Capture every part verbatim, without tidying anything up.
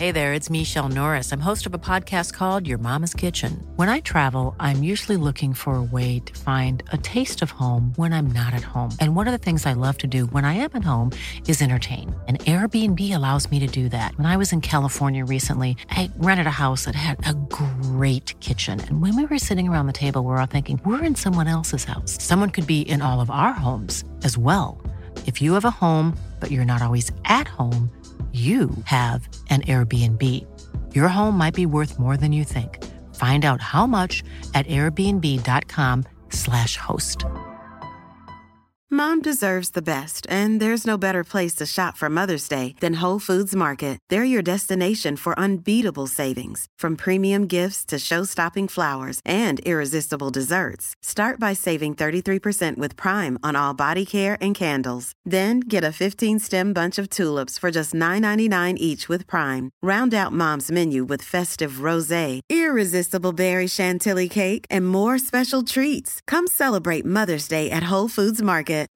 Hey there, it's Michelle Norris. I'm host of a podcast called Your Mama's Kitchen. When I travel, I'm usually looking for a way to find a taste of home when I'm not at home. And one of the things I love to do when I am at home is entertain. And Airbnb allows me to do that. When I was in California recently, I rented a house that had a great kitchen. And when we were sitting around the table, we were all thinking, we're in someone else's house. Someone could be in all of our homes as well. If you have a home, but you're not always at home, you have an Airbnb. Your home might be worth more than you think. Find out how much at airbnb.com slash host. Mom deserves the best, and there's no better place to shop for Mother's Day than Whole Foods Market. They're your destination for unbeatable savings, from premium gifts to show-stopping flowers and irresistible desserts. Start by saving thirty-three percent with Prime on all body care and candles. Then get a fifteen-stem bunch of tulips for just nine ninety-nine each with Prime. Round out Mom's menu with festive rosé, irresistible berry chantilly cake, and more special treats. Come celebrate Mother's Day at Whole Foods Market.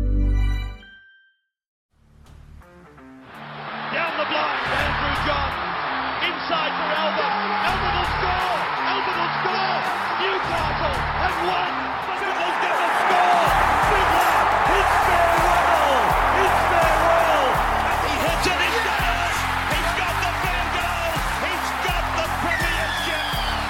Down the blind, Andrew John. Inside for Albert. Albert will score. Albert will score. Newcastle have won. Fiddler's going to score. Fiddler, it's farewell. It's farewell. He hits it. He's got it. He's got the fan goal. He's got the premiership.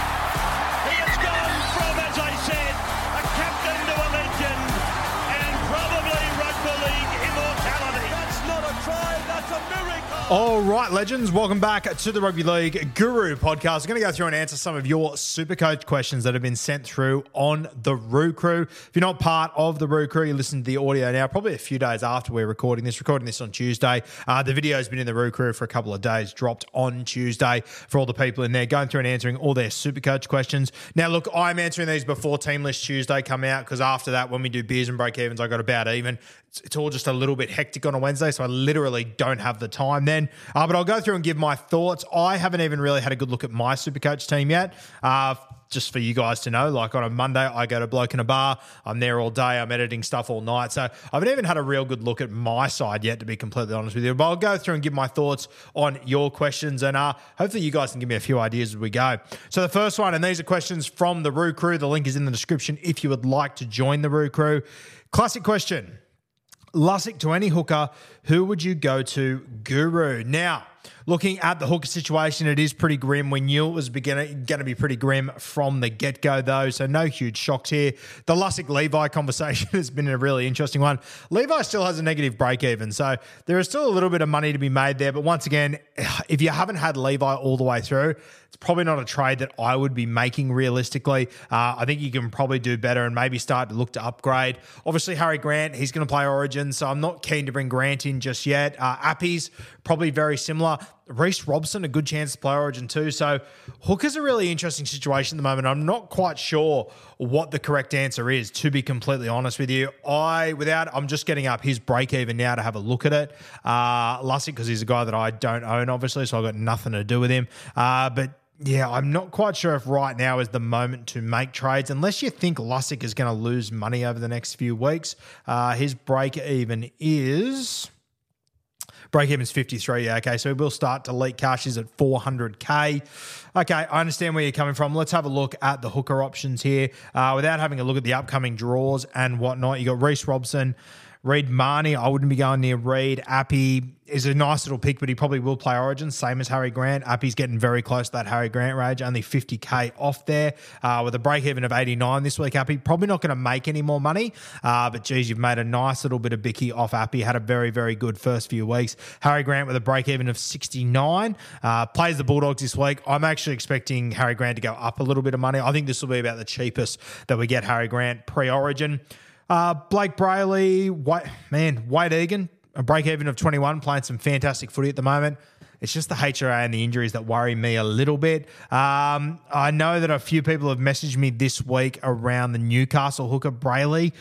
He has gone from, as I said, a captain to a legend, and probably rugby league immortality. That's not a try. That's a miracle. All right, legends, welcome back to the Rugby League Guru podcast. I'm going to go through and answer some of your Supercoach questions that have been sent through on the Roo Crew. If you're not part of the Roo Crew, you listen to the audio now, probably a few days after we're recording this. Recording this on Tuesday. Uh, the video's been in the Roo Crew for a couple of days, dropped on Tuesday for all the people in there, going through and answering all their Supercoach questions. Now, look, I'm answering these before Team List Tuesday come out, because after that, when we do beers and break-evens, I got about even. It's, it's all just a little bit hectic on a Wednesday, so I literally don't have the time then. Uh, but I'll go through and give my thoughts. I haven't even really had a good look at my Supercoach team yet. Uh, just for you guys to know, like on a Monday, I go to Bloke in a Bar. I'm there all day. I'm editing stuff all night. So I haven't even had a real good look at my side yet, to be completely honest with you. But I'll go through and give my thoughts on your questions, and uh, hopefully you guys can give me a few ideas as we go. So the first one, and these are questions from the Roo Crew. The link is in the description if you would like to join the Roo Crew. Classic question. Lussick to any hooker, who would you go to, Guru? Now, looking at the hooker situation, it is pretty grim. We knew it was going to be pretty grim from the get-go, though, so no huge shocks here. The Lussick-Levi conversation has been a really interesting one. Levi still has a negative break-even, so there is still a little bit of money to be made there. But once again, if you haven't had Levi all the way through, it's probably not a trade that I would be making realistically. Uh, I think you can probably do better and maybe start to look to upgrade. Obviously, Harry Grant, he's going to play Origin, so I'm not keen to bring Grant in just yet. Uh, Appy's probably very similar. Reece Robson, a good chance to play Origin too. So hooker's a really interesting situation at the moment. I'm not quite sure what the correct answer is, to be completely honest with you. I, without, I'm just getting up his break even now to have a look at it. Uh, Lussick, because he's a guy that I don't own, obviously, so I've got nothing to do with him. Uh, but yeah, I'm not quite sure if right now is the moment to make trades, unless you think Lussick is going to lose money over the next few weeks. Uh, his break even is... Break-even's fifty-three, yeah, okay, so we'll start to leak cash. Is at four hundred K. Okay, I understand where you're coming from. Let's have a look at the hooker options here. Uh, without having a look at the upcoming draws and whatnot, you got Reece Robson, Reed Marnie. I wouldn't be going near Reed. Appy is a nice little pick, but he probably will play Origin, same as Harry Grant. Appy's getting very close to that Harry Grant range, only fifty K off there, uh, with a break-even of eighty-nine this week. Appy probably not going to make any more money, uh, but geez, you've made a nice little bit of bicky off Appy. Had a very, very good first few weeks. Harry Grant with a break-even of sixty-nine, uh, plays the Bulldogs this week. I'm actually expecting Harry Grant to go up a little bit of money. I think this will be about the cheapest that we get Harry Grant pre-Origin. Uh, Blake Brayley, Wade, man, Wade Egan, a break-even of twenty-one, playing some fantastic footy at the moment. It's just the H R A and the injuries that worry me a little bit. Um, I know that a few people have messaged me this week around the Newcastle hooker, Brayley.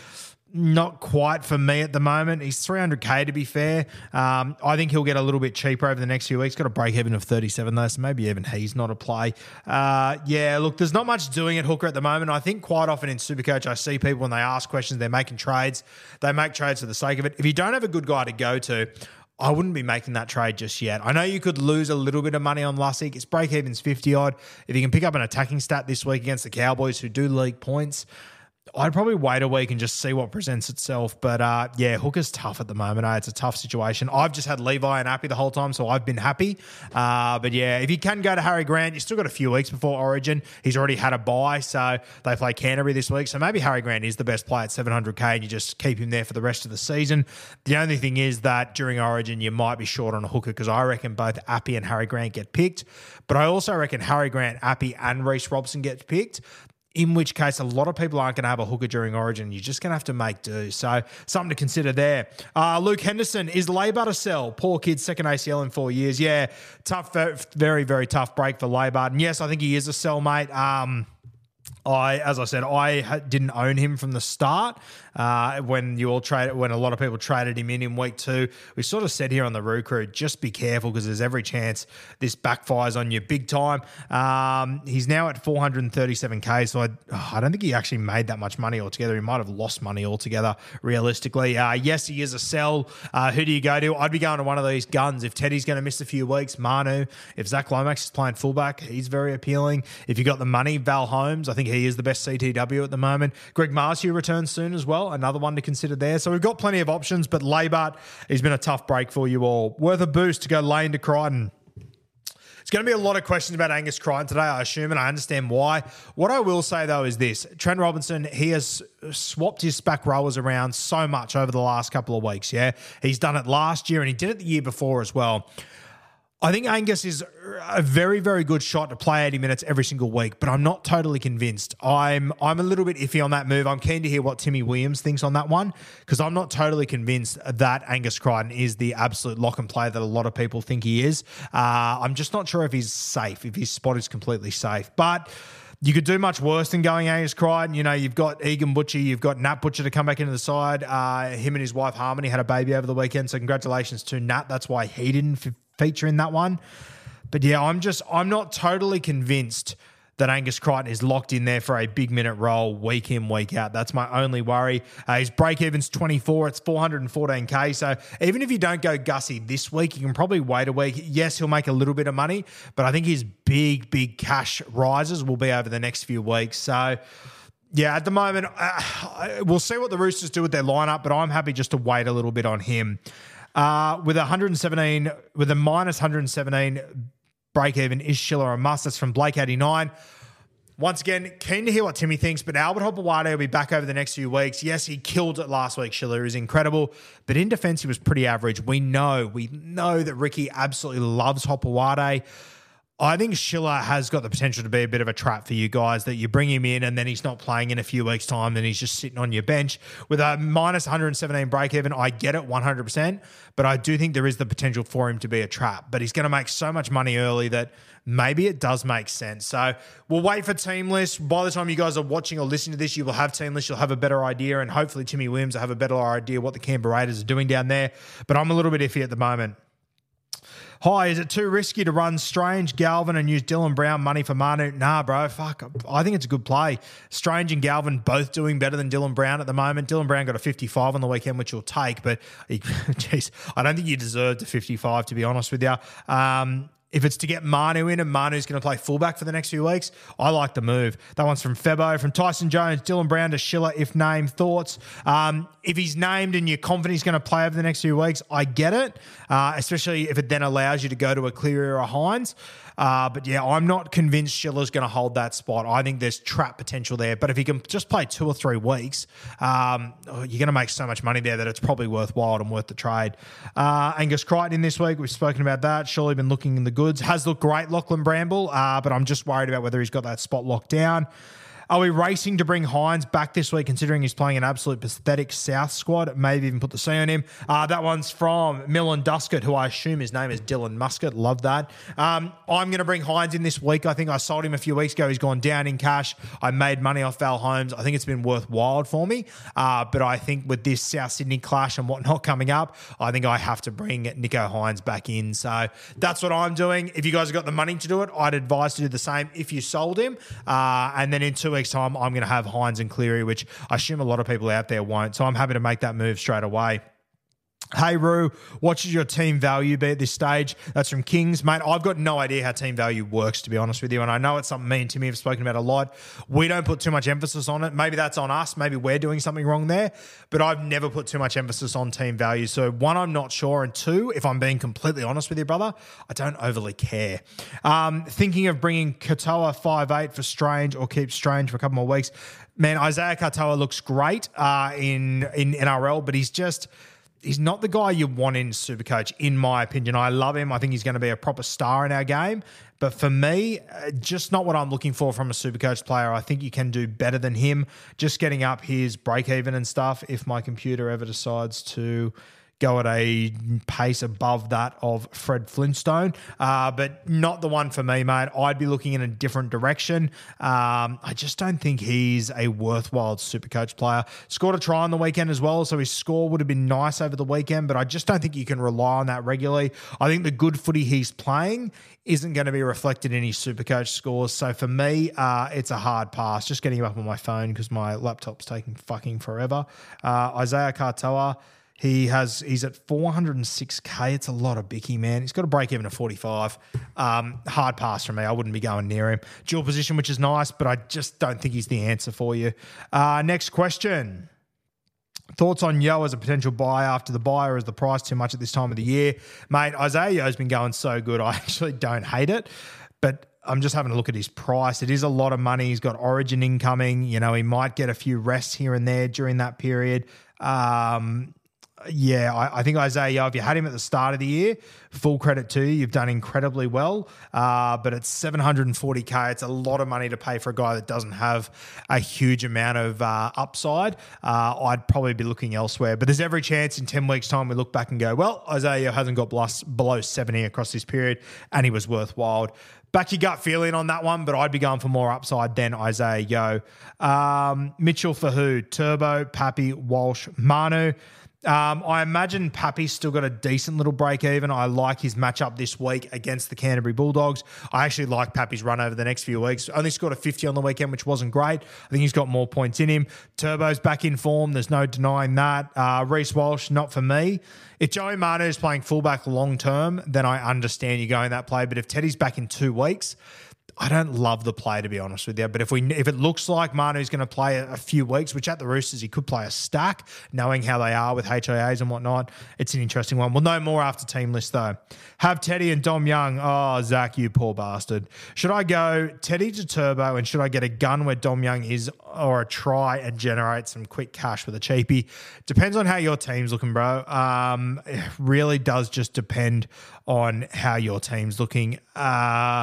Not quite for me at the moment. He's three hundred K to be fair. Um, I think he'll get a little bit cheaper over the next few weeks. Got a break-even of thirty-seven though, so maybe even he's not a play. Uh, yeah, look, there's not much doing at hooker at the moment. I think quite often in Supercoach, I see people when they ask questions, they're making trades. They make trades for the sake of it. If you don't have a good guy to go to, I wouldn't be making that trade just yet. I know you could lose a little bit of money on Lussick. It's break-even's fifty odd. If you can pick up an attacking stat this week against the Cowboys, who do league points, I'd probably wait a week and just see what presents itself. But uh, yeah, Hooker's tough at the moment. Eh? It's a tough situation. I've just had Levi and Appy the whole time, so I've been happy. Uh, but yeah, if you can go to Harry Grant, you've still got a few weeks before Origin. He's already had a bye, so they play Canterbury this week. So maybe Harry Grant is the best player at seven hundred K and you just keep him there for the rest of the season. The only thing is that during Origin, you might be short on a hooker because I reckon both Appy and Harry Grant get picked. But I also reckon Harry Grant, Appy and Reece Robson get picked. In which case, a lot of people aren't going to have a hooker during Origin. You're just going to have to make do. So, something to consider there. Uh, Luke Henderson, is Leibbard a sell? Poor kid, second A C L in four years. Yeah, tough, very, very tough break for Leibbard. And yes, I think he is a sell, mate. Um, I, as I said, I ha- didn't own him from the start. Uh, when you all traded, when a lot of people traded him in in week two, we sort of said here on the Roo Crew, just be careful because there's every chance this backfires on you big time. Um, he's now at four hundred thirty-seven K, so I, oh, I don't think he actually made that much money altogether. He might have lost money altogether, realistically. Uh, yes, he is a sell. Uh, who do you go to? I'd be going to one of these guns. If Teddy's going to miss a few weeks, Manu. If Zach Lomax is playing fullback, he's very appealing. If you got the money, Val Holmes, I think he is the best C T W at the moment. Greg Marciu returns soon as well. Another one to consider there. So we've got plenty of options, but Leibbard has been a tough break for you all. Worth a boost to go Lane to Crichton. It's going to be a lot of questions about Angus Crichton today, I assume, and I understand why. What I will say, though, is this. Trent Robinson, he has swapped his back rowers around so much over the last couple of weeks, yeah? He's done it last year, and he did it the year before as well. I think Angus is a very, very good shot to play eighty minutes every single week, but I'm not totally convinced. I'm I'm a little bit iffy on that move. I'm keen to hear what Timmy Williams thinks on that one because I'm not totally convinced that Angus Crichton is the absolute lock and play that a lot of people think he is. Uh, I'm just not sure if he's safe, if his spot is completely safe. But you could do much worse than going Angus Crichton. You know, you've got Egan Butcher, you've got Nat Butcher to come back into the side. Uh, him and his wife Harmony had a baby over the weekend, so congratulations to Nat. That's why he didn't f- feature in that one. But yeah, I'm just, I'm not totally convinced that Angus Crichton is locked in there for a big minute role week in, week out. That's my only worry. Uh, his break-even's twenty-four. It's four hundred fourteen K. So even if you don't go Gussie this week, you can probably wait a week. Yes, he'll make a little bit of money, but I think his big, big cash rises will be over the next few weeks. So yeah, at the moment, uh, we'll see what the Roosters do with their lineup, but I'm happy just to wait a little bit on him. Uh, with one hundred seventeen, with a minus one hundred seventeen break even, is Schiller a must? That's from Blake eighty-nine. Once again, keen to hear what Timmy thinks, but Albert Hopewade will be back over the next few weeks. Yes, he killed it last week. Schiller is incredible, but in defense, he was pretty average. We know, we know that Ricky absolutely loves Hopewade. I think Schiller has got the potential to be a bit of a trap for you guys, that you bring him in and then he's not playing in a few weeks' time and he's just sitting on your bench. With a minus one hundred seventeen break-even, I get it one hundred percent, but I do think there is the potential for him to be a trap. But he's going to make so much money early that maybe it does make sense. So we'll wait for team list. By the time you guys are watching or listening to this, you will have team list. You'll have a better idea, and hopefully Timmy Williams will have a better idea what the Canberra Raiders are doing down there. But I'm a little bit iffy at the moment. Hi, is it too risky to run Strange, Galvin, and use Dylan Brown money for Manu? Nah, bro, fuck. I think it's a good play. Strange and Galvin both doing better than Dylan Brown at the moment. Dylan Brown got a fifty-five on the weekend, which you'll take, but geez, I don't think you deserve the fifty-five, to be honest with you. Um, If it's to get Manu in and Manu's going to play fullback for the next few weeks, I like the move. That one's from Febo, from Tyson Jones, Dylan Brown to Schiller, if named. Thoughts? Um, if he's named and you're confident he's going to play over the next few weeks, I get it, uh, especially if it then allows you to go to a Cleary or a Hines. Uh, but yeah, I'm not convinced Schiller's going to hold that spot. I think there's trap potential there. But if he can just play two or three weeks, um, you're going to make so much money there that it's probably worthwhile and worth the trade. Uh, Angus Crichton in this week, we've spoken about that. Surely been looking in the goods. Has looked great, Lachlan Bramble, uh, but I'm just worried about whether he's got that spot locked down. Are we racing to bring Hines back this week, considering he's playing an absolute pathetic South squad? Maybe even put the C on him. Uh, that one's from Millen Duskett, who I assume his name is Dylan Muscat. Love that. Um, I'm going to bring Hines in this week. I think I sold him a few weeks ago. He's gone down in cash. I made money off Val Holmes. I think it's been worthwhile for me. Uh, but I think with this South Sydney clash and whatnot coming up, I think I have to bring Nicho Hines back in. So that's what I'm doing. If you guys have got the money to do it, I'd advise to do the same if you sold him. Uh, and then in two weeks' time, I'm going to have Hines and Cleary, which I assume a lot of people out there won't. So I'm happy to make that move straight away. Hey, Roo, what should your team value be at this stage? That's from Kings. Mate, I've got no idea how team value works, to be honest with you, and I know it's something me and Timmy have spoken about a lot. We don't put too much emphasis on it. Maybe that's on us. Maybe we're doing something wrong there, but I've never put toomuch emphasis on team value. So, one, I'm not sure, and two, if I'm being completely honest with you, brother, I don't overly care. Um, thinking of bringing Katoa five eight for Strange or keep Strange for a couple more weeks. Man, Isaiah Katoa looks great uh, in, in N R L, but he's just... He's not the guy you want in Supercoach, in my opinion. I love him. I think he's going to be a proper star in our game. But for me, just not what I'm looking for from a Supercoach player. I think you can do better than him. Just getting up his break-even and stuff if my computer ever decides to go at a pace above that of Fred Flintstone, uh, but not the one for me, mate. I'd be looking in a different direction. Um, I just don't think he's a worthwhile Supercoach player. Scored a try on the weekend as well, so his score would have been nice over the weekend, but I just don't think you can rely on that regularly. I think the good footy he's playing isn't going to be reflected in his Supercoach scores. So for me, uh, it's a hard pass. Just getting him up on my phone because my laptop's taking fucking forever. Uh, Isaiah Katoa, He has, he's at four hundred six K. It's a lot of bicky, man. He's got to break even at forty-five. Um, hard pass from me. I wouldn't be going near him. Dual position, which is nice, but I just don't think he's the answer for you. Uh, next question. Thoughts on Yo as a potential buy after the buy, or is the price too much at this time of the year? Mate, Isaiah Yo's been going so good. I actually don't hate it, but I'm just having a look at his price. It is a lot of money. He's got Origin incoming. You know, he might get a few rests here and there during that period. Um... Yeah, I, I think Isaiah, if you had him at the start of the year, full credit to you. You've done incredibly well. Uh, but it's seven hundred forty K. It's a lot of money to pay for a guy that doesn't have a huge amount of uh, upside. Uh, I'd probably be looking elsewhere. But there's every chance in ten weeks' time we look back and go, well, Isaiah hasn't got below seventy across this period, and he was worthwhile. Back your gut feeling on that one, but I'd be going for more upside than Isaiah Yo. Um, Mitchell for who? Turbo, Pappy, Walsh, Manu. Um, I imagine Pappy's still got a decent little break even. I like his matchup this week against the Canterbury Bulldogs. I actually like Pappy's run over the next few weeks. Only scored a fifty on the weekend, which wasn't great. I think he's got more points in him. Turbo's back in form. There's no denying that. Uh, Reece Walsh, not for me. If Joey Manu is playing fullback long term, then I understand you going that play. But if Teddy's back in two weeks, I don't love the play, to be honest with you. But if we if it looks like Manu's going to play a, a few weeks, which at the Roosters he could play a stack, knowing how they are with H I As and whatnot, it's an interesting one. We'll know more after team list, though. Have Teddy and Dom Young. Oh, Zach, you poor bastard. Should I go Teddy to Turbo, and should I get a gun where Dom Young is, or a try and generate some quick cash with a cheapie? Depends on how your team's looking, bro. Um, it really does just depend on how your team's looking. Uh...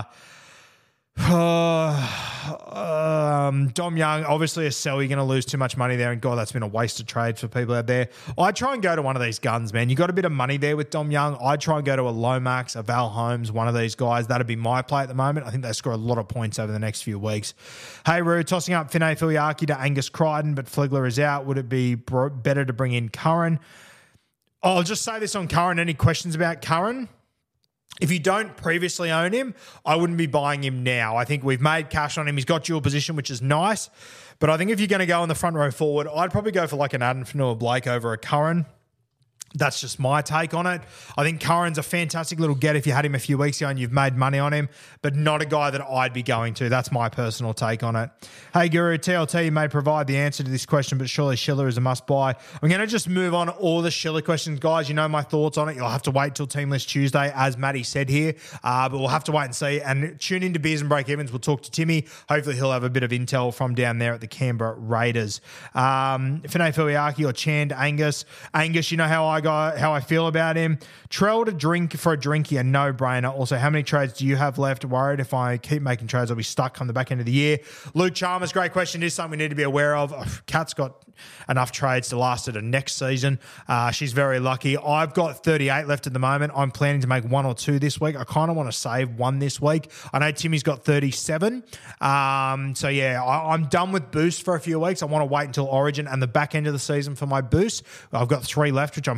Uh, um, Dom Young, obviously a sell. You're going to lose too much money there, and God, that's been a wasted trade for people out there. I'd try and go to one of these guns, man. You got a bit of money there with Dom Young. I'd try and go to a Lomax, a Val Holmes, one of these guys. That'd be my play at the moment. I think they score a lot of points over the next few weeks. Hey, Roo, tossing up Finay Filiaki to Angus Crichton, but Flegler is out. Would it be bro- better to bring in Curran? I'll just say this on Curran. Any questions about Curran? If you don't previously own him, I wouldn't be buying him now. I think we've made cash on him. He's got dual position, which is nice. But I think if you're going to go on the front row forward, I'd probably go for like an Adam Fanua-Blake over a Curran. That's just my take on it. I think Curran's a fantastic little get if you had him a few weeks ago and you've made money on him, but not a guy that I'd be going to. That's my personal take on it. Hey, Guru, T L T may provide the answer to this question, but surely Schiller is a must-buy. I'm going to just move on all the Schiller questions, guys. You know my thoughts on it. You'll have to wait till Team List Tuesday, as Matty said here, uh, but we'll have to wait and see. And tune into Beers and Break Evens. We'll talk to Timmy. Hopefully he'll have a bit of intel from down there at the Canberra Raiders. Um, Finay Filiaki or Chand Angus. Angus, you know how I go, how I feel about him. Trell to drink for a drinky, a no-brainer. Also, how many trades do you have left? Worried if I keep making trades, I'll be stuck come the back end of the year. Luke Chalmers, great question. It is something we need to be aware of. Oh, Kat's got enough trades to last her next season. Uh, she's very lucky. I've got thirty-eight left at the moment. I'm planning to make one or two this week. I kind of want to save one this week. I know Timmy's got thirty-seven. Um, so, yeah, I, I'm done with boost for a few weeks. I want to wait until Origin and the back end of the season for my boost. I've got three left, which I'm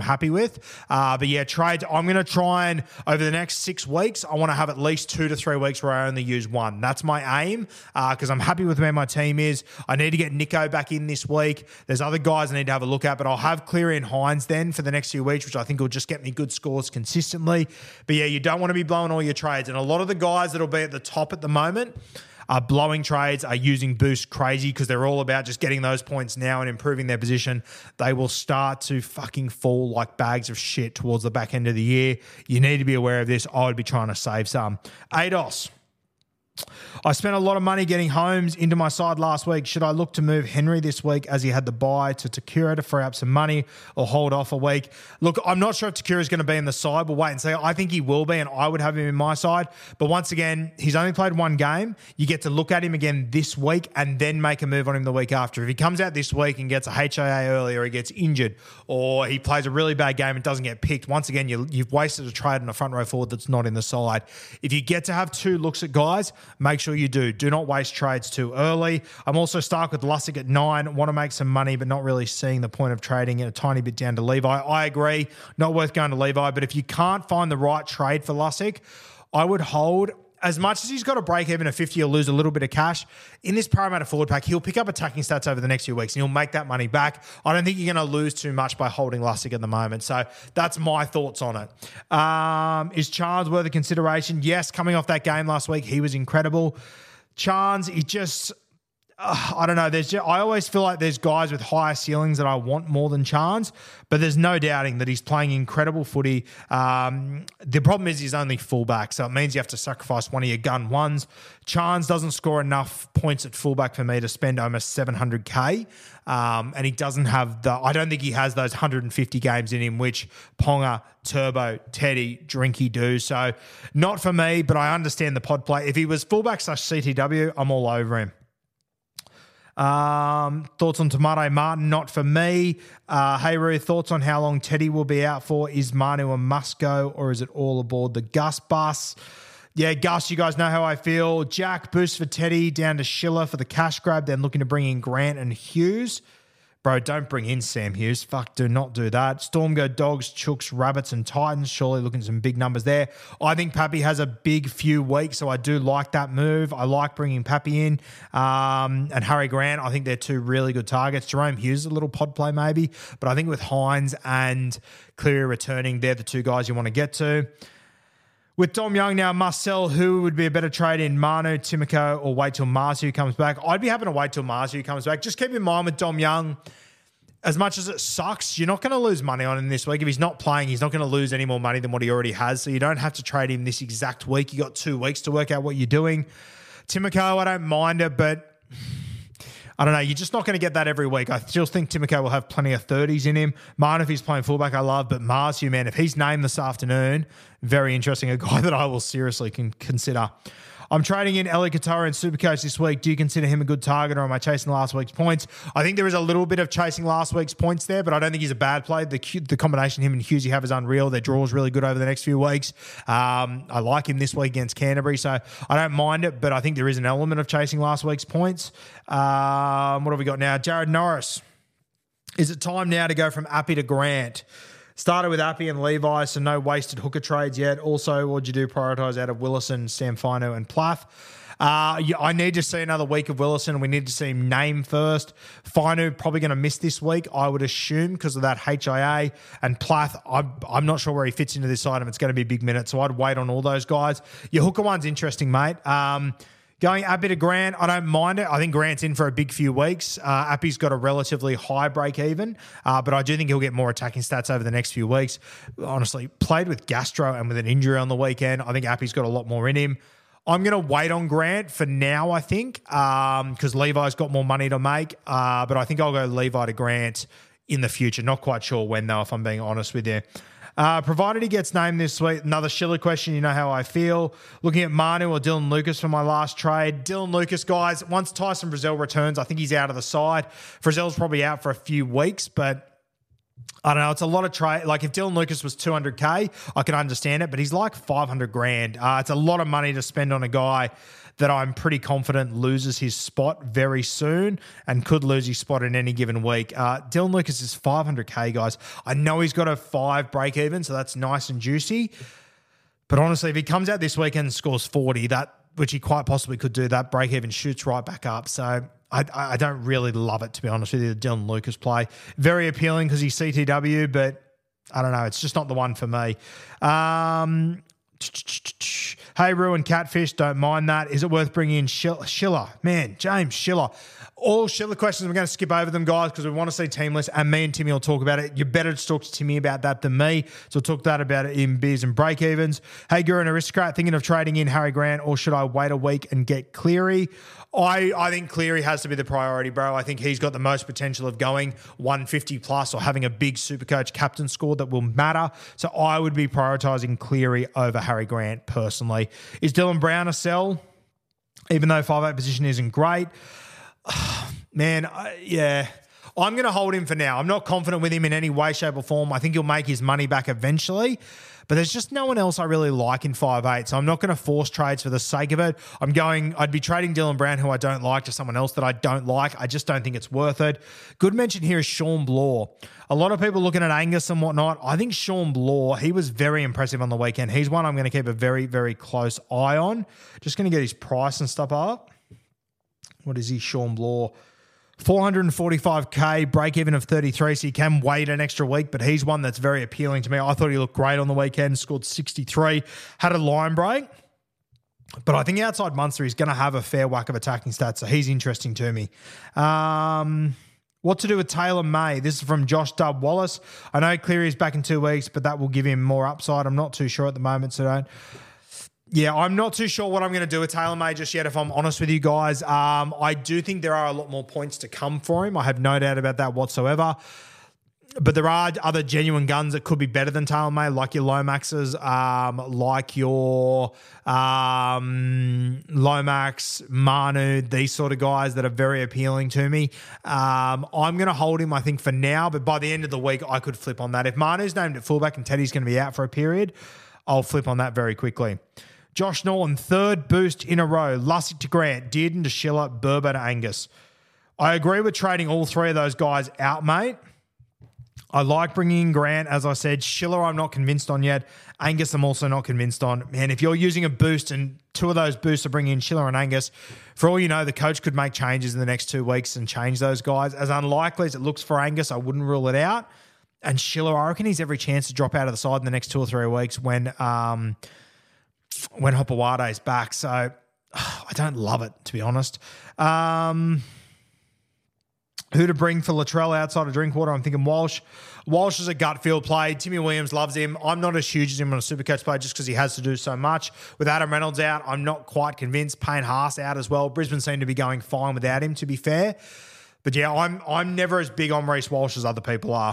happy with. Uh, but yeah, trades, I'm going to try and over the next six weeks, I want to have at least two to three weeks where I only use one. That's my aim because uh, I'm happy with where my team is. I need to get Nico back in this week. There's other guys I need to have a look at, but I'll have Cleary and Hines then for the next few weeks, which I think will just get me good scores consistently. But yeah, you don't want to be blowing all your trades. And a lot of the guys that'll be at the top at the moment are blowing trades, are using boost crazy because they're all about just getting those points now and improving their position. They will start to fucking fall like bags of shit towards the back end of the year. You need to be aware of this. I would be trying to save some. A D O S. I spent a lot of money getting Holmes into my side last week. Should I look to move Henry this week as he had the buy to Takura to free up some money or hold off a week? Look, I'm not sure if Takura is going to be in the side. We'll wait and see. I think he will be, and I would have him in my side. But once again, he's only played one game. You get to look at him again this week and then make a move on him the week after. If he comes out this week and gets a H I A early or he gets injured or he plays a really bad game and doesn't get picked, once again, you, you've wasted a trade on a front row forward that's not in the side. If you get to have two looks at guys, make sure you do. Do not waste trades too early. I'm also stuck with Lussick at nine. Want to make some money, but not really seeing the point of trading it a tiny bit down to Levi. I agree. Not worth going to Levi, but if you can't find the right trade for Lussick, I would hold. As much as he's got to break even at fifty or lose a little bit of cash, in this Parramatta forward pack, he'll pick up attacking stats over the next few weeks and he'll make that money back. I don't think you're going to lose too much by holding Lussick at the moment. So that's my thoughts on it. Um, is Chance worth a consideration? Yes, coming off that game last week, he was incredible. Chance, he just... Uh, I don't know. There's just, I always feel like there's guys with higher ceilings that I want more than Chance, but there's no doubting that he's playing incredible footy. Um, the problem is he's only fullback, so it means you have to sacrifice one of your gun ones. Chance doesn't score enough points at fullback for me to spend almost seven hundred K, um, and he doesn't have the. I don't think he has those one hundred fifty games in him, which Ponga, Turbo, Teddy, Drinky do. So not for me, but I understand the pod play. If he was fullback slash C T W, I'm all over him. Um, thoughts on Tamate Martin? Not for me. Uh, hey, Roo, thoughts on how long Teddy will be out for? Is Manu a must go or is it all aboard the Gus bus? Yeah, Gus, you guys know how I feel. Jack, boost for Teddy down to Schiller for the cash grab. Then looking to bring in Grant and Hughes. Bro, don't bring in Sam Hughes. Fuck, do not do that. Storm go Dogs, Chooks, Rabbits and Titans. Surely looking at some big numbers there. I think Pappy has a big few weeks, so I do like that move. I like bringing Pappy in. Um, and Harry Grant, I think they're two really good targets. Jerome Hughes, a little pod play maybe. But I think with Hines and Cleary returning, they're the two guys you want to get to. With Dom Young now, must sell. Who would be a better trade in, Manu, Timoko, or wait till Marzu comes back? I'd be happy to wait till Marzu comes back. Just keep in mind with Dom Young, as much as it sucks, you're not going to lose money on him this week. If he's not playing, he's not going to lose any more money than what he already has. So you don't have to trade him this exact week. You got two weeks to work out what you're doing. Timoko, I don't mind it, but I don't know. You're just not going to get that every week. I still think Timoko will have plenty of thirties in him. Martin, if he's playing fullback, I love. But Marzu, man, if he's named this afternoon, very interesting. A guy that I will seriously con- consider. I'm trading in Eli Katara and Supercoach this week. Do you consider him a good target or am I chasing last week's points? I think there is a little bit of chasing last week's points there, but I don't think he's a bad play. The the combination him and Hughesy have is unreal. Their draw is really good over the next few weeks. Um, I like him this week against Canterbury, so I don't mind it, but I think there is an element of chasing last week's points. Um, what have we got now? Jared Norris. Is it time now to go from Appy to Grant? Started with Appy and Levi, so no wasted hooker trades yet. Also, what'd you do? Prioritise out of Willison, Samfino and Plath. Uh, yeah, I need to see another week of Willison. We need to see him name first. Fino probably going to miss this week, I would assume, because of that H I A. And Plath, I'm, I'm not sure where he fits into this item. It's going to be big minutes, so I'd wait on all those guys. Your hooker one's interesting, mate. Um, Going Appy to Grant, I don't mind it. I think Grant's in for a big few weeks. Uh, Appy's got a relatively high break even, uh, but I do think he'll get more attacking stats over the next few weeks. Honestly, played with gastro and with an injury on the weekend. I think Appy's got a lot more in him. I'm going to wait on Grant for now, I think, because um, Levi's got more money to make, uh, but I think I'll go Levi to Grant in the future. Not quite sure when, though, if I'm being honest with you. Uh, provided he gets named this week, another Schiller question, you know how I feel. Looking at Manu or Dylan Lucas for my last trade. Dylan Lucas, guys, once Tyson Frizzell returns, I think he's out of the side. Frizzell's probably out for a few weeks, but I don't know. It's a lot of trade. Like if Dylan Lucas was two hundred K, I can understand it, but he's like five hundred grand. Uh, it's a lot of money to spend on a guy that I'm pretty confident loses his spot very soon and could lose his spot in any given week. Uh, Dylan Lucas is five hundred K, guys. I know he's got a five break even, so that's nice and juicy. But honestly, if he comes out this weekend and scores forty, that which he quite possibly could do, that break even shoots right back up. So I, I don't really love it, to be honest with you, the Dylan Lucas play. Very appealing because he's C T W, but I don't know. It's just not the one for me. Um, hey, Ruin Catfish, don't mind that. Is it worth bringing in Schiller? Man, James Schiller. All Schiller questions, we're going to skip over them, guys, because we want to see team lists, and me and Timmy will talk about it. You're better to talk to Timmy about that than me, so we'll talk that about it in beers and break-evens. Hey, Guru and Aristocrat, thinking of trading in Harry Grant, or should I wait a week and get Cleary? I, I think Cleary has to be the priority, bro. I think he's got the most potential of going one fifty plus or having a big Supercoach captain score that will matter. So I would be prioritising Cleary over Harry Grant personally. Is Dylan Brown a sell? Even though five eight position isn't great. Man, I, yeah, I'm going to hold him for now. I'm not confident with him in any way, shape or form. I think he'll make his money back eventually, but there's just no one else I really like in five eight, so I'm not going to force trades for the sake of it. I'm going, I'd be trading Dylan Brown, who I don't like, to someone else that I don't like. I just don't think it's worth it. Good mention here is Sean Blaw. A lot of people looking at Angus and whatnot. I think Sean Blaw, he was very impressive on the weekend. He's one I'm going to keep a very, very close eye on. Just going to get his price and stuff up. What is he, Sean Blaw? four forty-five K, break-even of thirty-three, so you can wait an extra week, but he's one that's very appealing to me. I thought he looked great on the weekend, scored sixty-three, had a line break, but I think outside Munster, he's going to have a fair whack of attacking stats, so he's interesting to me. Um, what to do with Taylor May? This is from Josh Dub Wallace. I know Cleary's back in two weeks, but that will give him more upside. I'm not too sure at the moment, so don't... Yeah, I'm not too sure what I'm going to do with Taylor May just yet, if I'm honest with you guys. Um, I do think there are a lot more points to come for him. I have no doubt about that whatsoever. But there are other genuine guns that could be better than Taylor May, like your Lomaxes, um, like your um, Lomax, Manu, these sort of guys that are very appealing to me. Um, I'm going to hold him, I think, for now. But by the end of the week, I could flip on that. If Manu's named at fullback and Teddy's going to be out for a period, I'll flip on that very quickly. Josh Norton, third boost in a row. Lussick to Grant, Dearden to Schiller, Burbo to Angus. I agree with trading all three of those guys out, mate. I like bringing in Grant, as I said. Schiller, I'm not convinced on yet. Angus, I'm also not convinced on. Man, if you're using a boost and two of those boosts are bringing in Schiller and Angus, for all you know, the coach could make changes in the next two weeks and change those guys. As unlikely as it looks for Angus, I wouldn't rule it out. And Schiller, I reckon he's every chance to drop out of the side in the next two or three weeks when um, when Hopewade is back. So I don't love it, to be honest. Um, who to bring for Latrell outside of Drinkwater? I'm thinking Walsh. Walsh is a gut feel play. Timmy Williams loves him. I'm not as huge as him on a Supercoach play just because he has to do so much. With Adam Reynolds out, I'm not quite convinced. Payne Haas out as well. Brisbane seem to be going fine without him, to be fair. But yeah, I'm I'm never as big on Reece Walsh as other people are.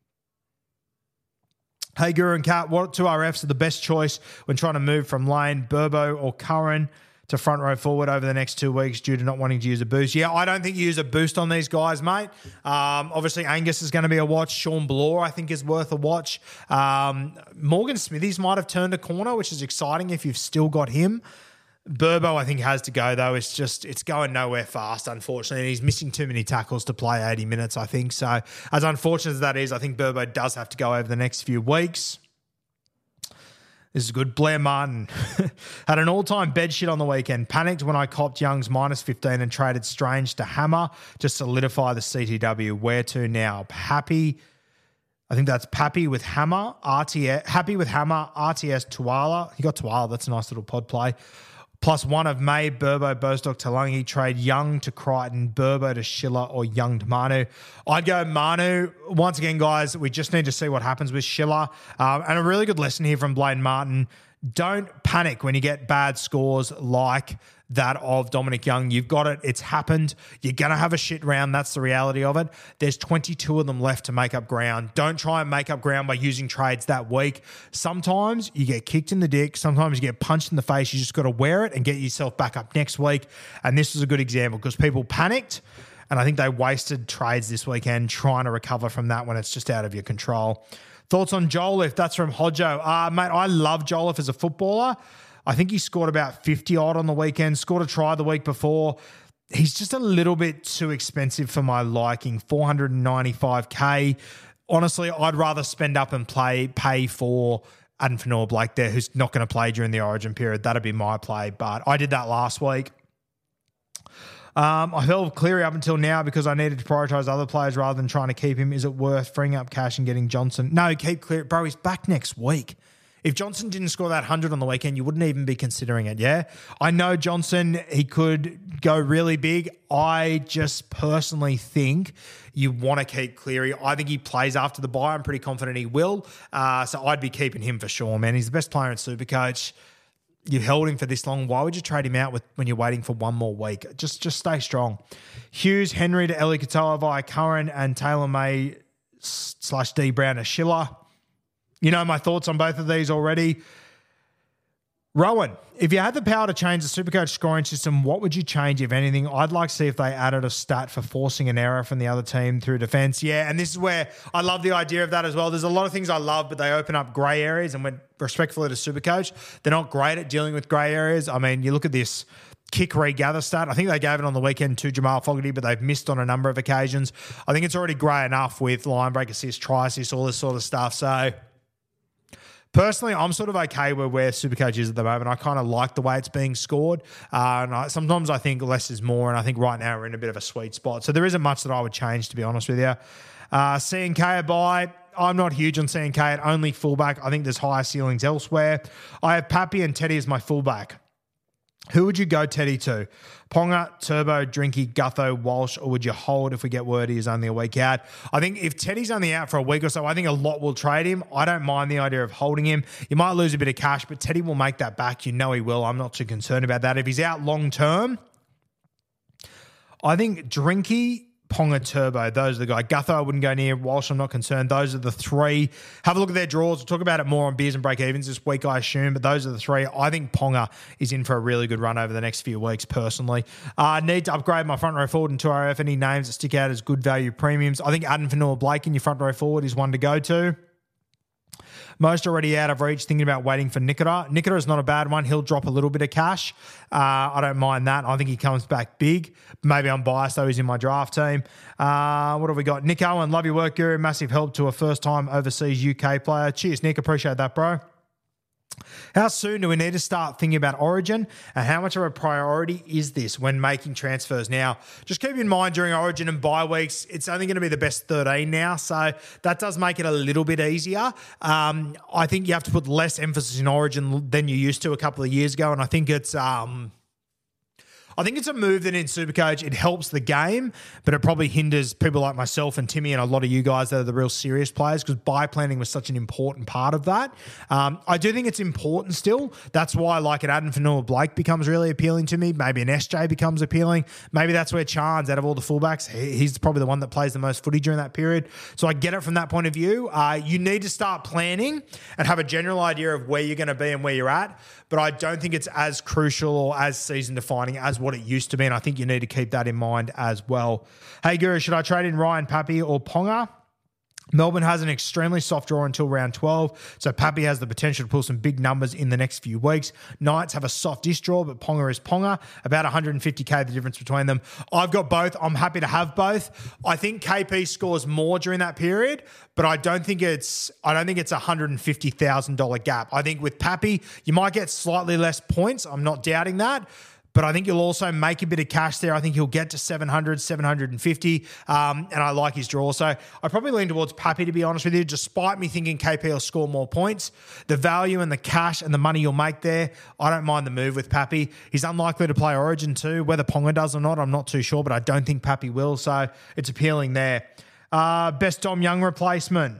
Hey, Guru and Kat, what two R Fs are the best choice when trying to move from Lane, Burbo or Curran to front row forward over the next two weeks due to not wanting to use a boost? Yeah, I don't think you use a boost on these guys, mate. Um, obviously, Angus is going to be a watch. Sean Blaw, I think, is worth a watch. Um, Morgan Smithies might have turned a corner, which is exciting if you've still got him. Burbo, I think, has to go, though. It's just, it's going nowhere fast, unfortunately. And he's missing too many tackles to play eighty minutes, I think. So, as unfortunate as that is, I think Burbo does have to go over the next few weeks. This is good. Blair Martin had an all-time bed shit on the weekend. Panicked when I copped Young's minus fifteen and traded Strange to Hammer to solidify the C T W. Where to now? Happy... I think that's Pappy with Hammer, R T S, Happy with Hammer, R T S, Tuala. He got Tuala. That's a nice little pod play. Plus one of May, Burbo, Bostock, Talangi. Trade Young to Crichton, Burbo to Schiller, or Young to Manu. I'd go Manu. Once again, guys, we just need to see what happens with Schiller. Um, and a really good lesson here from Blaine Martin. Don't panic when you get bad scores like that of Dominic Young. You've got it. It's happened. You're going to have a shit round. That's the reality of it. There's twenty-two of them left to make up ground. Don't try and make up ground by using trades that week. Sometimes you get kicked in the dick. Sometimes you get punched in the face. You just got to wear it and get yourself back up next week. And this is a good example because people panicked And I think they wasted trades this weekend trying to recover from that when it's just out of your control. Thoughts on Jolliffe? That's from Hodjo. Uh, mate, I love Jolliffe as a footballer. I think he scored about fifty odd on the weekend, scored a try the week before. He's just a little bit too expensive for my liking, four hundred ninety-five K. Honestly, I'd rather spend up and play, pay for Addin Fonua-Blake there, who's not going to play during the Origin period. That'd be my play, but I did that last week. Um, I held Cleary up until now because I needed to prioritise other players rather than trying to keep him. Is it worth freeing up cash and getting Johnson? No, keep Cleary. Bro, he's back next week. If Johnson didn't score that one hundred on the weekend, you wouldn't even be considering it, yeah? I know Johnson, he could go really big. I just personally think you want to keep Cleary. I think he plays after the bye. I'm pretty confident he will. Uh, so I'd be keeping him for sure, man. He's the best player in Supercoach. You held him for this long. Why would you trade him out with when you're waiting for one more week? Just just stay strong. Hughes, Henry to Eli Katoa via Curran and Taylor May slash D Brown to Schiller. You know my thoughts on both of these already. Rowan, if you had the power to change the Supercoach scoring system, what would you change, if anything? I'd like to see if they added a stat for forcing an error from the other team through defense. Yeah, and this is where I love the idea of that as well. There's a lot of things I love, but they open up grey areas, and when respectfully to Supercoach, they're not great at dealing with grey areas. I mean, you look at this kick regather stat. I think they gave it on the weekend to Jamal Fogarty, but they've missed on a number of occasions. I think it's already grey enough with line break assist, try assist, all this sort of stuff. So personally, I'm sort of okay with where Supercoach is at the moment. I kind of like the way it's being scored. Uh, and I, sometimes I think less is more, and I think right now we're in a bit of a sweet spot. So there isn't much that I would change, to be honest with you. Uh, C and K a buy. I'm not huge on C and K at only fullback. I think there's higher ceilings elsewhere. I have Pappy and Teddy as my fullback. Who would you go Teddy to? Ponga, Turbo, Drinky, Gutho, Walsh, or would you hold if we get word he is only a week out? I think if Teddy's only out for a week or so, I think a lot will trade him. I don't mind the idea of holding him. You might lose a bit of cash, but Teddy will make that back. You know he will. I'm not too concerned about that. If he's out long term, I think Drinky, Ponga, Turbo, those are the guys. Gutho, I wouldn't go near. Walsh, I'm not concerned. Those are the three. Have a look at their draws. We'll talk about it more on Beers and Break Evens this week, I assume, but those are the three. I think Ponga is in for a really good run over the next few weeks, personally. I uh, need to upgrade my front row forward in two R F. Any names that stick out as good value premiums? I think Addin Fonua-Blake in your front row forward is one to go to. Most already out of reach, thinking about waiting for Nikita. Nikita is not a bad one. He'll drop a little bit of cash. Uh, I don't mind that. I think he comes back big. Maybe I'm biased, though. He's in my draft team. Uh, what have we got? Nick Owen, love your work, Guru. Massive help to a first-time overseas U K player. Cheers, Nick. Appreciate that, bro. How soon do we need to start thinking about Origin, and how much of a priority is this when making transfers? Now, just keep in mind during Origin and bye weeks, it's only going to be the best thirteen now, so that does make it a little bit easier. Um, I think you have to put less emphasis in Origin than you used to a couple of years ago, and I think it's... Um, I think it's a move that in Supercoach, it helps the game, but it probably hinders people like myself and Timmy and a lot of you guys that are the real serious players, because buy planning was such an important part of that. Um, I do think it's important still. That's why like an Addin Fonua-Blake becomes really appealing to me. Maybe an S J becomes appealing. Maybe that's where Chance, out of all the fullbacks, he's probably the one that plays the most footy during that period. So I get it from that point of view. Uh, you need to start planning and have a general idea of where you're going to be and where you're at, but I don't think it's as crucial or as season defining as what it used to be, and I think you need to keep that in mind as well. Hey, Guru, should I trade in Ryan Pappy or Ponga? Melbourne has an extremely soft draw until round twelve, so Pappy has the potential to pull some big numbers in the next few weeks. Knights have a softish draw, but Ponga is Ponga. About one hundred fifty K the difference between them. I've got both. I'm happy to have both. I think K P scores more during that period, but I don't think it's I don't think it's a one hundred fifty thousand dollars gap. I think with Pappy, you might get slightly less points. I'm not doubting that. But I think you'll also make a bit of cash there. I think he'll get to seven hundred, seven hundred fifty, um, and I like his draw. So I probably lean towards Pappy, to be honest with you, despite me thinking K P will score more points. The value and the cash and the money you'll make there, I don't mind the move with Pappy. He's unlikely to play Origin too. Whether Ponga does or not, I'm not too sure, but I don't think Pappy will, so it's appealing there. Uh, best Dom Young replacement.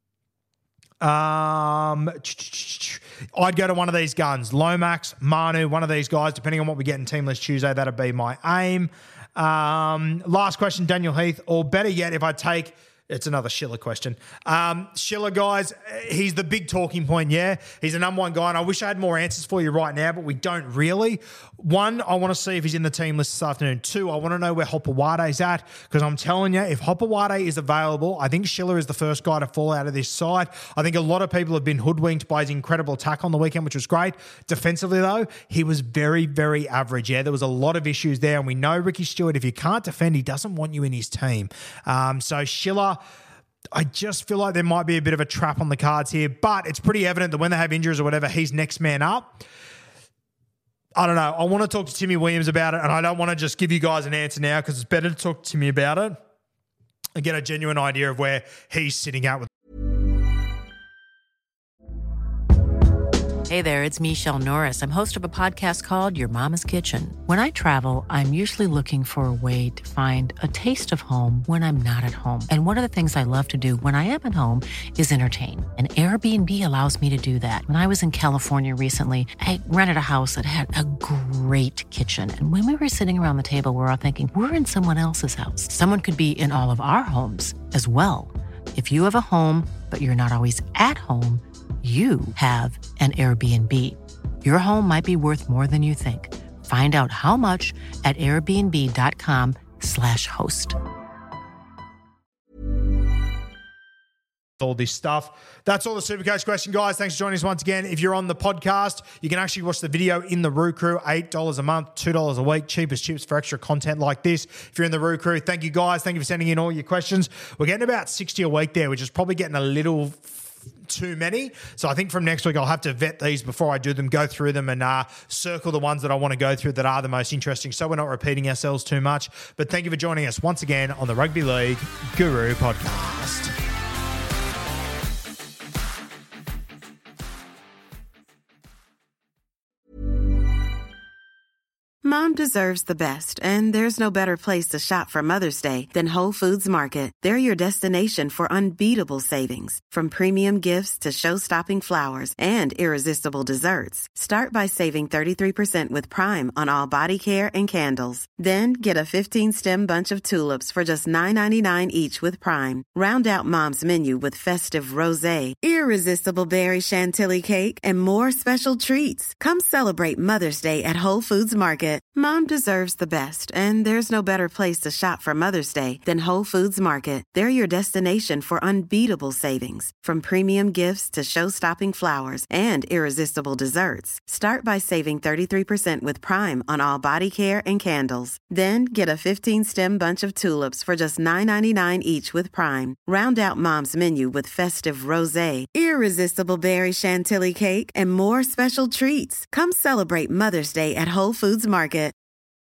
Um, I'd go to one of these guns. Lomax, Manu, one of these guys, depending on what we get in Team List Tuesday, that'd be my aim. Um, last question, Daniel Heath, or better yet, if I take It's another Schiller question. Um, Schiller, guys, he's the big talking point, yeah? He's the number one guy, and I wish I had more answers for you right now, but we don't really. One, I want to see if he's in the team list this afternoon. Two, I want to know where Hopowate's at, because I'm telling you, if Hopewade is available, I think Schiller is the first guy to fall out of this side. I think a lot of people have been hoodwinked by his incredible attack on the weekend, which was great. Defensively, though, he was very, very average. Yeah, there was a lot of issues there, and we know Ricky Stewart, if you can't defend, he doesn't want you in his team. Um, so Schiller, I just feel like there might be a bit of a trap on the cards here, but it's pretty evident that when they have injuries or whatever, he's next man up. I don't know. I want to talk to Timmy Williams about it, and I don't want to just give you guys an answer now because it's better to talk to Timmy about it and get a genuine idea of where he's sitting at with. Hey there, it's Michelle Norris. I'm host of a podcast called Your Mama's Kitchen. When I travel, I'm usually looking for a way to find a taste of home when I'm not at home. And one of the things I love to do when I am at home is entertain. And Airbnb allows me to do that. When I was in California recently, I rented a house that had a great kitchen. And when we were sitting around the table, we were all thinking, we're in someone else's house. Someone could be in all of our homes as well. If you have a home, but you're not always at home, you have an Airbnb. Your home might be worth more than you think. Find out how much at airbnb.com slash host. All this stuff. That's all the Supercoach question, guys. Thanks for joining us once again. If you're on the podcast, you can actually watch the video in the Roo Crew, eight dollars a month, two dollars a week, cheapest chips for extra content like this. If you're in the Roo Crew, thank you, guys. Thank you for sending in all your questions. We're getting about sixty a week there, which is probably getting a little too many. So I think from next week, I'll have to vet these before I do them, go through them and uh, circle the ones that I want to go through that are the most interesting. So we're not repeating ourselves too much. But thank you for joining us once again on the Rugby League Guru podcast. Mom deserves the best, and there's no better place to shop for Mother's Day than Whole Foods Market. They're your destination for unbeatable savings, from premium gifts to show-stopping flowers and irresistible desserts. Start by saving thirty-three percent with Prime on all body care and candles. Then get a fifteen-stem bunch of tulips for just nine ninety-nine each with Prime. Round out Mom's menu with festive rosé, irresistible berry chantilly cake, and more special treats. Come celebrate Mother's Day at Whole Foods Market. Mom deserves the best, and there's no better place to shop for Mother's Day than Whole Foods Market. They're your destination for unbeatable savings, from premium gifts to show-stopping flowers and irresistible desserts. Start by saving thirty-three percent with Prime on all body care and candles. Then get a fifteen-stem bunch of tulips for just nine ninety-nine each with Prime. Round out Mom's menu with festive rosé, irresistible berry chantilly cake, and more special treats. Come celebrate Mother's Day at Whole Foods Market.